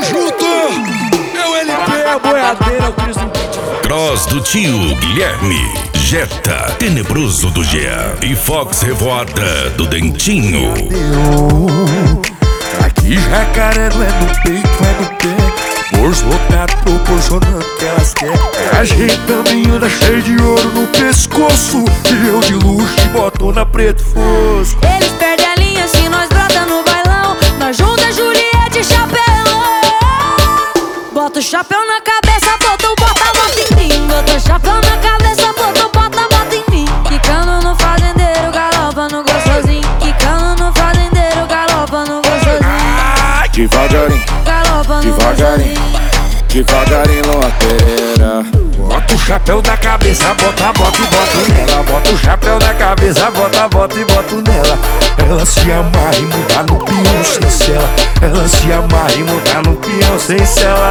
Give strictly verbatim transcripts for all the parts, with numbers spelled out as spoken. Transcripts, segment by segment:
junto! É o L P, a boiadeira, o Cris do Cross do tio Guilherme, Jetta, Tenebroso do Gea e Fox Revoada do Dentinho. Aqui jacaré não é no peito, é no pé. Bolso lotado proporcionando o que elas querem. A gente também anda cheio de ouro no pescoço. E eu de luxo e botona preto fosco. Eles perdem a linha se nós brota no bailão. Nós junta Juliette e chapelão. Bota o chapéu na cabeça, bota o bota, bota em mim. Bota o chapéu na cabeça, bota o bota, bota em mim. Quicando no fazendeiro, galopa no gostosinho. Quicando no fazendeiro, galopa no gostosinho. Devagarinho, Galopa no devagarinho, gostosinho. devagarinho, loteira. Bota o chapéu da cabeça, bota, bota e bota nela. Bota o chapéu da cabeça, bota, bota e bota nela. Ela se amarra e muda no peão sem cela. Ela se amarra e muda no peão sem cela.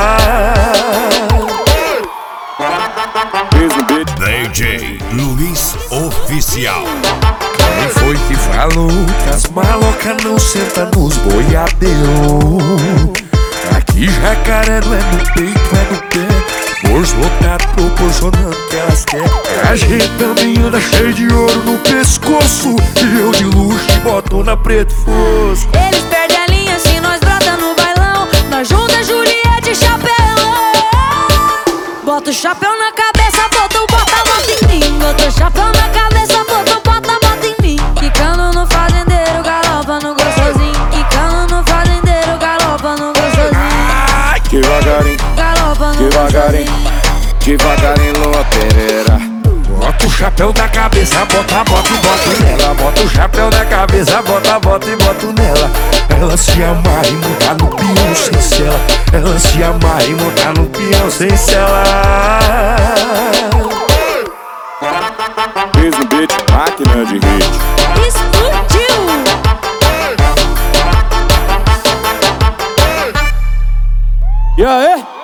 D J Luiz Oficial. Quem foi que falou que as malocas não sentam nos boiadeiros? Aqui jacaré não é no peito, é no pé. Bolso lotado proporcionando o que elas querem. A gente também anda cheio de ouro no pescoço. E eu de luxo e botona preto fosco. Eles perdem a linha se nós brota no bailão. Nós junta Juliette e chapelão. Bota o chapéu na cabeça, bota o bota, bota em mim. Bota o chapéu na cabeça, bota o bota, bota em mim. Quicando no fazendeiro, galopa no gostosinho. Quicando no fazendeiro, galopa no gostosinho. Devagarinho, Galopa no devagarinho, gostosinho. devagarinho, loteira. Bota o chapéu da cabeça, bota, bota e bota nela. Bota o chapéu da cabeça, bota, bota e bota nela. Ela se amarra e muda no peão sem cela. Ela se amarra e muda no peão sem cela. Fiz no beat, máquina de hit. Explodiu! E aí?